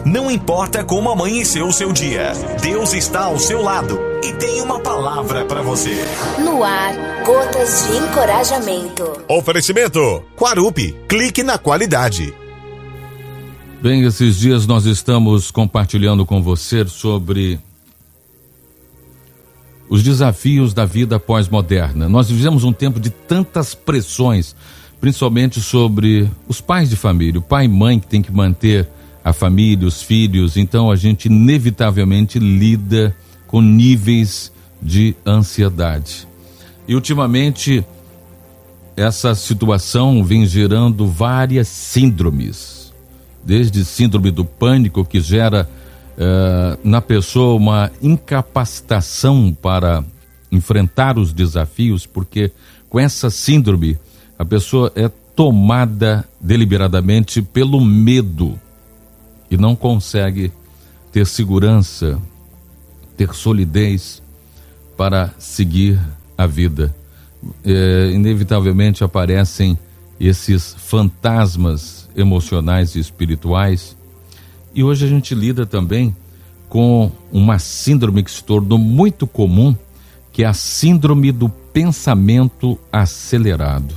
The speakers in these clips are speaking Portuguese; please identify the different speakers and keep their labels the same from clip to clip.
Speaker 1: Não importa como amanheceu o seu dia, Deus está ao seu lado e tem uma palavra para você.
Speaker 2: No ar, Gotas de Encorajamento.
Speaker 3: Oferecimento Quarupi, clique na qualidade.
Speaker 4: Bem, esses dias nós estamos compartilhando com você sobre os desafios da vida pós-moderna. Nós vivemos um tempo de tantas pressões, principalmente sobre os pais de família, o pai e mãe que tem que manter a família, os filhos. Então a gente inevitavelmente lida com níveis de ansiedade. E ultimamente essa situação vem gerando várias síndromes, desde síndrome do pânico, que gera na pessoa uma incapacitação para enfrentar os desafios, porque com essa síndrome a pessoa é tomada deliberadamente pelo medo e não consegue ter segurança, ter solidez para seguir a vida. Inevitavelmente aparecem esses fantasmas emocionais e espirituais. E hoje a gente lida também com uma síndrome que se tornou muito comum, que é a síndrome do pensamento acelerado.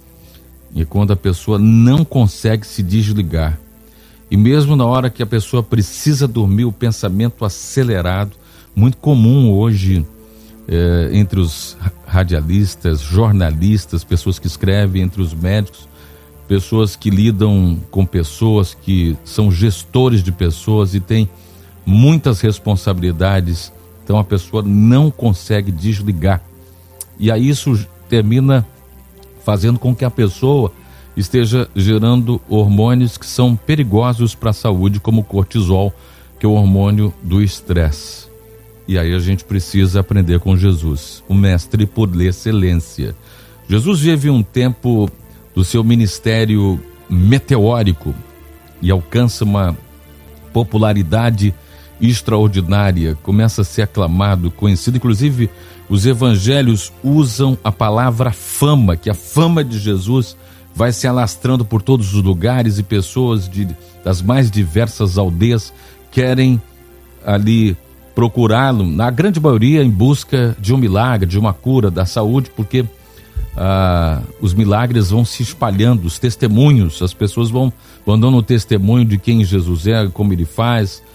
Speaker 4: E quando a pessoa não consegue se desligar, e mesmo na hora que a pessoa precisa dormir, o pensamento acelerado, muito comum hoje entre os radialistas, jornalistas, pessoas que escrevem, entre os médicos, pessoas que lidam com pessoas, que são gestores de pessoas e têm muitas responsabilidades. Então a pessoa não consegue desligar. E aí isso termina fazendo com que a pessoa esteja gerando hormônios que são perigosos para a saúde, como o cortisol, que é o hormônio do estresse. E aí a gente precisa aprender com Jesus, o mestre por excelência. Jesus vive um tempo do seu ministério meteórico e alcança uma popularidade extraordinária, começa a ser aclamado, conhecido. Inclusive os evangelhos usam a palavra fama, que a fama de Jesus vai se alastrando por todos os lugares, e pessoas das mais diversas aldeias querem ali procurá-lo, na grande maioria em busca de um milagre, de uma cura, da saúde, porque os milagres vão se espalhando, os testemunhos, as pessoas vão dando o testemunho de quem Jesus é, como ele faz,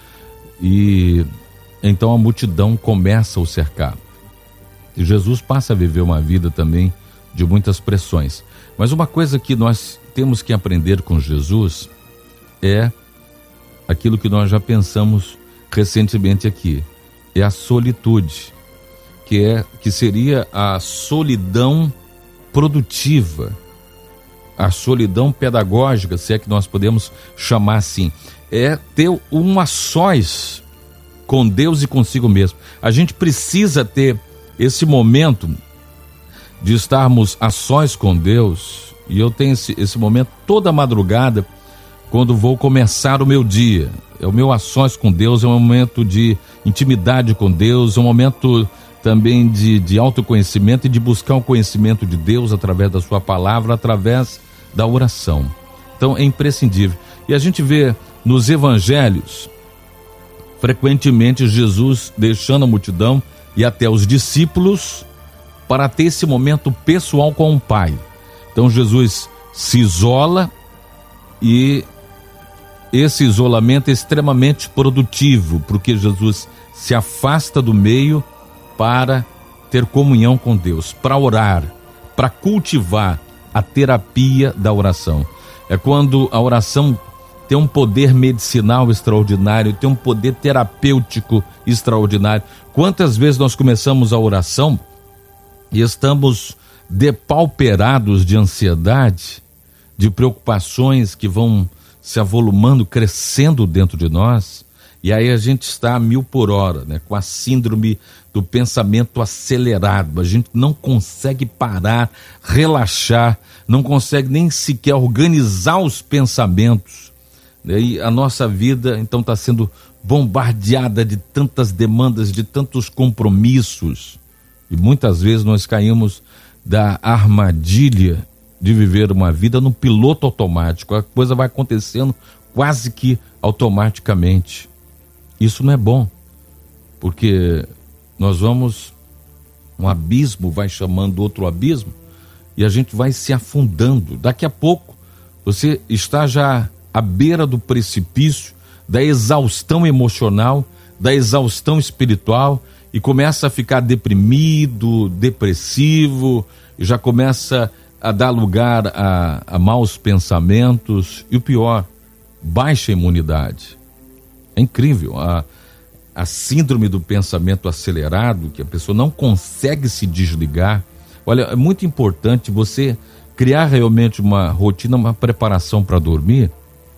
Speaker 4: e então a multidão começa a o cercar. E Jesus passa a viver uma vida também de muitas pressões. Mas uma coisa que nós temos que aprender com Jesus é aquilo que nós já pensamos recentemente aqui, é a solitude, que seria a solidão produtiva, a solidão pedagógica, se é que nós podemos chamar assim, é ter um a sós com Deus e consigo mesmo. A gente precisa ter esse momento de estarmos a sós com Deus, e eu tenho esse momento toda madrugada, quando vou começar o meu dia. É o meu a sós com Deus, é um momento de intimidade com Deus, é um momento também de autoconhecimento e de buscar o conhecimento de Deus através da sua palavra, através da oração. Então é imprescindível. E a gente vê nos evangelhos, frequentemente Jesus deixando a multidão e até os discípulos para ter esse momento pessoal com o Pai. Então Jesus se isola, e esse isolamento é extremamente produtivo, porque Jesus se afasta do meio para ter comunhão com Deus, para orar, para cultivar a terapia da oração. É quando a oração tem um poder medicinal extraordinário, tem um poder terapêutico extraordinário. Quantas vezes nós começamos a oração e estamos depauperados de ansiedade, de preocupações que vão se avolumando, crescendo dentro de nós, e aí a gente está a 1000 por hora, né? Com a síndrome do pensamento acelerado. A gente não consegue parar, relaxar, não consegue nem sequer organizar os pensamentos, né? E a nossa vida então está sendo bombardeada de tantas demandas, de tantos compromissos, e muitas vezes nós caímos da armadilha de viver uma vida no piloto automático. A coisa vai acontecendo quase que automaticamente. Isso não é bom, porque nós vamos, um abismo vai chamando outro abismo e a gente vai se afundando. Daqui a pouco você está já à beira do precipício, da exaustão emocional, da exaustão espiritual, e começa a ficar deprimido, depressivo, e já começa a dar lugar a maus pensamentos, e o pior, baixa imunidade. É incrível, a síndrome do pensamento acelerado, que a pessoa não consegue se desligar. Olha, é muito importante você criar realmente uma rotina, uma preparação para dormir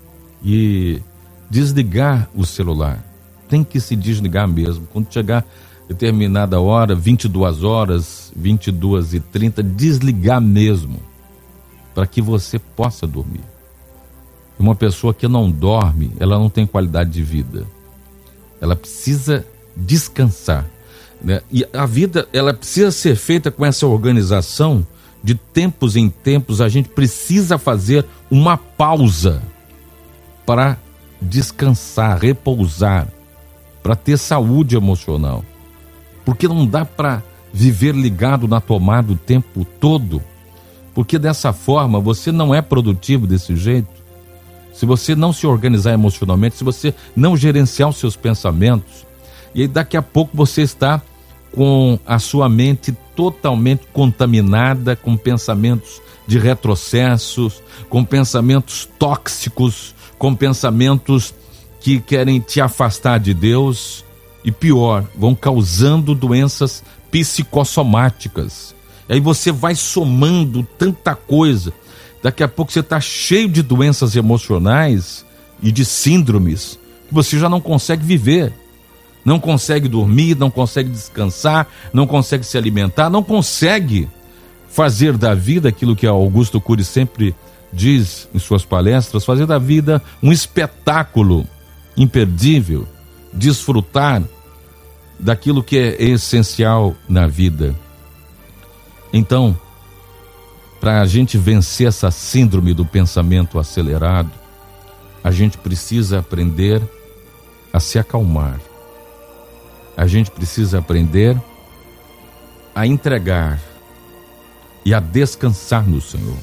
Speaker 4: e desligar o celular. Tem que se desligar mesmo. Quando chegar determinada hora, 22 horas, 22h30, desligar mesmo, para que você possa dormir. Uma pessoa que não dorme, ela não tem qualidade de vida. Ela precisa descansar, né? E a vida, ela precisa ser feita com essa organização. De tempos em tempos, a gente precisa fazer uma pausa para descansar, repousar, para ter saúde emocional. Porque não dá para viver ligado na tomada o tempo todo, porque dessa forma você não é produtivo desse jeito. Se você não se organizar emocionalmente, se você não gerenciar os seus pensamentos, e aí daqui a pouco você está com a sua mente totalmente contaminada, com pensamentos de retrocessos, com pensamentos tóxicos, com pensamentos que querem te afastar de Deus, e pior, vão causando doenças psicossomáticas. E aí você vai somando tanta coisa, daqui a pouco você está cheio de doenças emocionais e de síndromes, que você já não consegue viver, não consegue dormir, não consegue descansar, não consegue se alimentar, não consegue fazer da vida aquilo que Augusto Cury sempre diz em suas palestras, fazer da vida um espetáculo imperdível, desfrutar daquilo que é essencial na vida. Então, para a gente vencer essa síndrome do pensamento acelerado, a gente precisa aprender a se acalmar. A gente precisa aprender a entregar e a descansar no Senhor.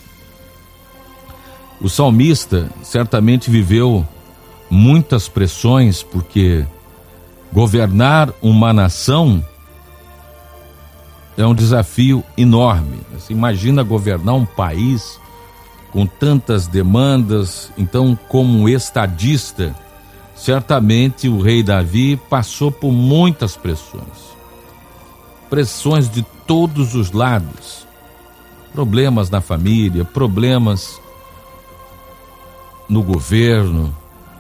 Speaker 4: O salmista certamente viveu muitas pressões, porque governar uma nação é um desafio enorme. Você imagina governar um país com tantas demandas. Então, como um estadista, certamente o rei Davi passou por muitas pressões de todos os lados, problemas na família, problemas no governo,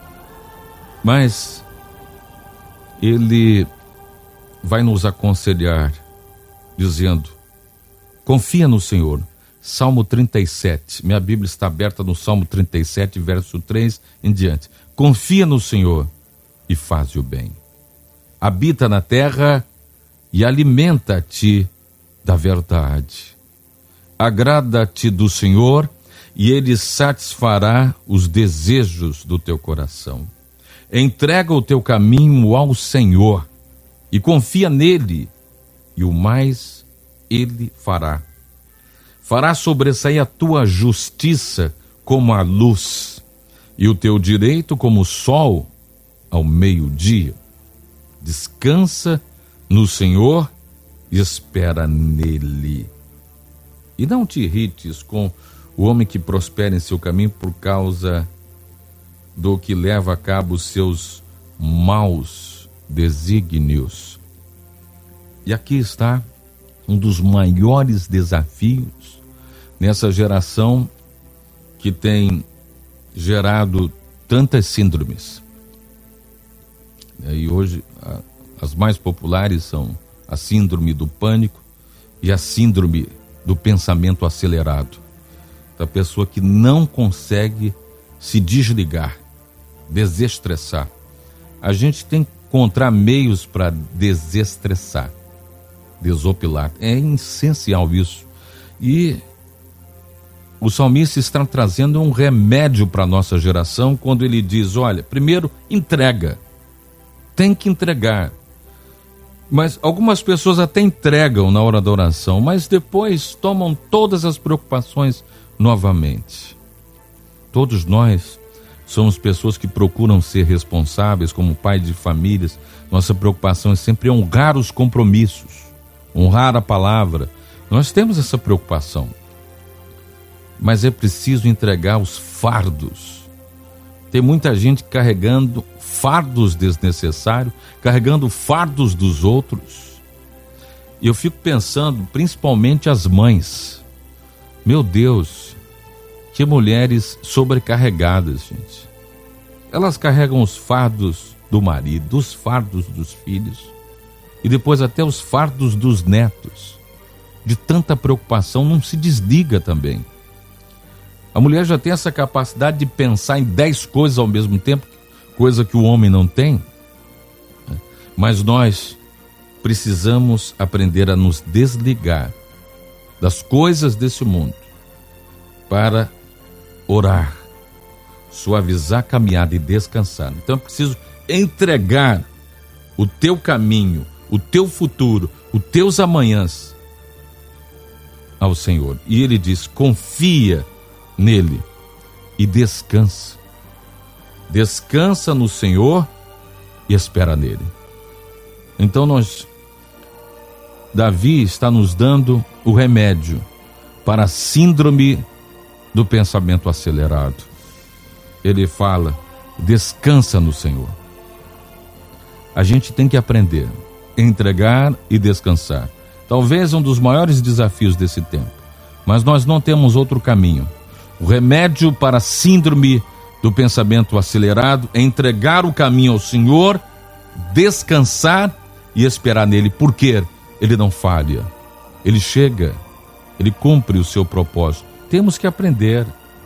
Speaker 4: mas ele vai nos aconselhar dizendo: confia no Senhor. Salmo 37, minha Bíblia está aberta no Salmo 37, verso 3 em diante. Confia no Senhor e faz o bem. Habita na terra e alimenta-te da verdade. Agrada-te do Senhor e Ele satisfará os desejos do teu coração. Entrega o teu caminho ao Senhor e confia nele, e o mais Ele fará. Fará sobressair a tua justiça como a luz, e o teu direito como o sol ao meio-dia. Descansa no Senhor e espera nele. E não te irrites com o homem que prospera em seu caminho por causa do que leva a cabo os seus maus desígnios. E aqui está um dos maiores desafios nessa geração que tem gerado tantas síndromes. E hoje as mais populares são a síndrome do pânico e a síndrome do pensamento acelerado. Da pessoa que não consegue se desligar, desestressar. A gente tem que encontrar meios para desestressar, desopilar. É essencial isso. E o salmista está trazendo um remédio para a nossa geração quando ele diz, olha, primeiro entrega, tem que entregar. Mas algumas pessoas até entregam na hora da oração, mas depois tomam todas as preocupações novamente. Todos nós somos pessoas que procuram ser responsáveis como pai de famílias. Nossa preocupação é sempre honrar os compromissos, honrar a palavra. Nós temos essa preocupação. Mas é preciso entregar os fardos. Tem muita gente carregando fardos desnecessários, carregando fardos dos outros. E eu fico pensando, principalmente as mães. Meu Deus, que mulheres sobrecarregadas, gente. Elas carregam os fardos do marido, os fardos dos filhos e depois até os fardos dos netos. De tanta preocupação, não se desliga também. A mulher já tem essa capacidade de pensar em 10 coisas ao mesmo tempo, coisa que o homem não tem. Mas nós precisamos aprender a nos desligar das coisas desse mundo para orar, suavizar a caminhada e descansar. Então é preciso entregar o teu caminho, o teu futuro, os teus amanhãs ao Senhor. E ele diz, confia nele e descansa. Descansa no Senhor e espera nele. Então Davi está nos dando o remédio para a síndrome do pensamento acelerado. Ele fala, descansa no Senhor. A gente tem que aprender a entregar e descansar. Talvez um dos maiores desafios desse tempo, mas nós não temos outro caminho. O remédio para a síndrome do pensamento acelerado é entregar o caminho ao Senhor, descansar e esperar nele, porque ele não falha, ele chega, ele cumpre o seu propósito. Temos que aprender.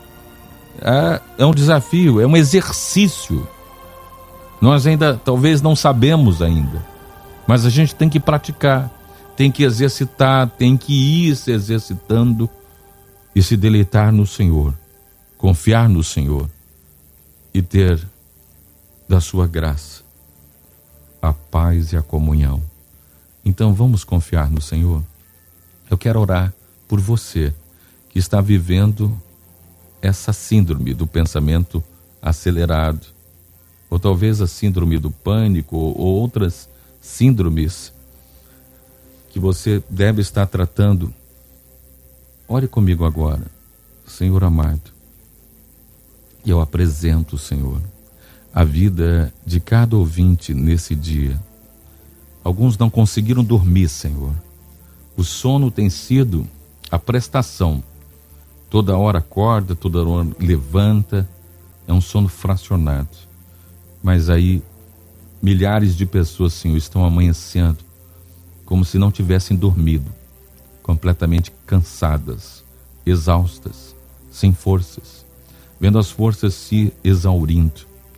Speaker 4: É um desafio, é um exercício. Nós ainda talvez não sabemos ainda, mas a gente tem que praticar, tem que exercitar, tem que ir se exercitando e se deleitar no Senhor, confiar no Senhor e ter da sua graça a paz e a comunhão. Então vamos confiar no Senhor. Eu quero orar por você que está vivendo essa síndrome do pensamento acelerado, ou talvez a síndrome do pânico, ou outras síndromes que você deve estar tratando. Ore comigo agora. Senhor amado, eu apresento, Senhor, a vida de cada ouvinte nesse dia. Alguns não conseguiram dormir, Senhor. O sono tem sido a prestação. Toda hora acorda, toda hora levanta. É um sono fracionado. Mas aí, milhares de pessoas, Senhor, estão amanhecendo como se não tivessem dormido, completamente cansadas, exaustas, sem forças, vendo as forças se exaurindo.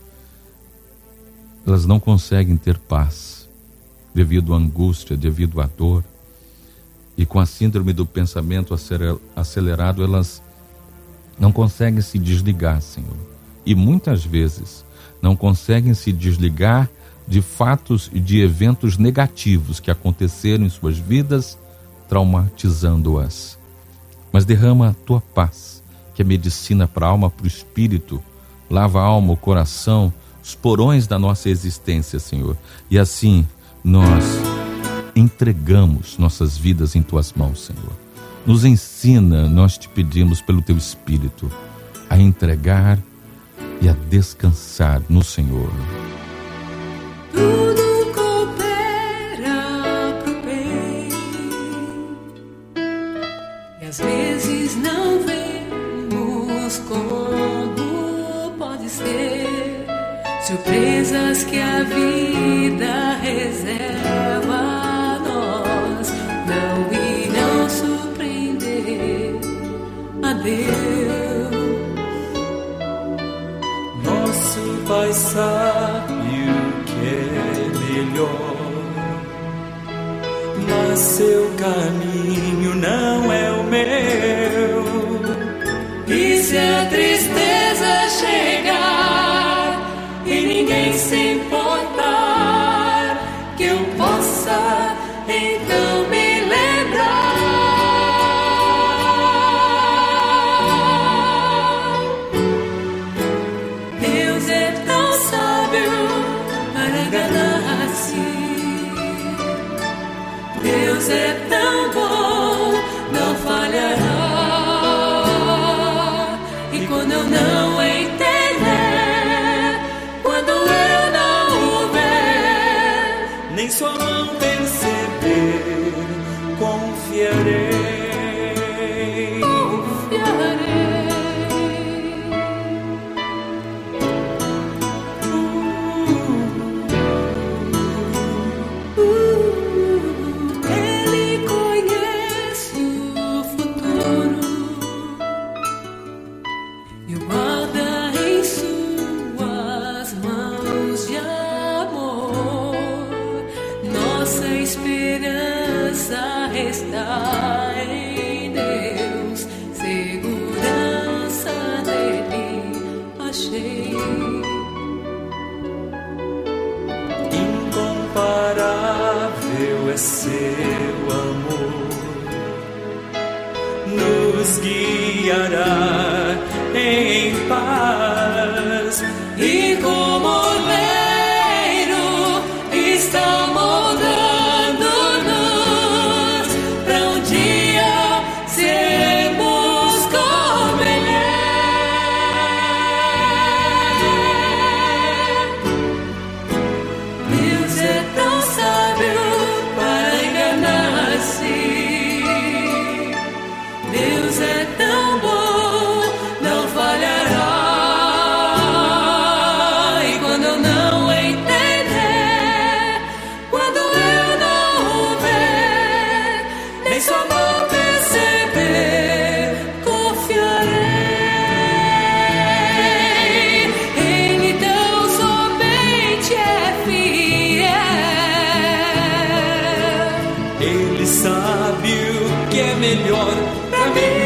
Speaker 4: Elas não conseguem ter paz, devido à angústia, devido à dor. E com a síndrome do pensamento acelerado, elas não conseguem se desligar, Senhor. E muitas vezes não conseguem se desligar de fatos e de eventos negativos que aconteceram em suas vidas, traumatizando-as. Mas derrama a tua paz, que é medicina para a alma, para o espírito, lava a alma, o coração, os porões da nossa existência, Senhor. E assim nós entregamos nossas vidas em tuas mãos, Senhor. Nos ensina, nós te pedimos pelo teu Espírito, a entregar e a descansar no Senhor.
Speaker 5: Tudo coopera pro bem, e às vezes não vemos como pode ser. Surpresas que a vida reserva a nós não irão surpreender a Deus.
Speaker 6: Nosso Pai sabe o que é melhor, mas seu caminho não é o meu.
Speaker 5: Deus é tão bom, não falhará. E quando eu não entender, quando eu não o ver,
Speaker 6: nem sua mão perceber, confiarei. Incomparável é seu amor, nos guiará em paz,
Speaker 5: e como oleiro está moldando-nos para um dia sermos como Ele é. Deus é tão sábio para enganar-se. Deus é tão bom, não falhará. E quando eu não entender, quando eu não o ver, nem sua mão perceber, confiarei. Ele tão somente é fiel.
Speaker 6: Ele sabe o que é melhor pra mim.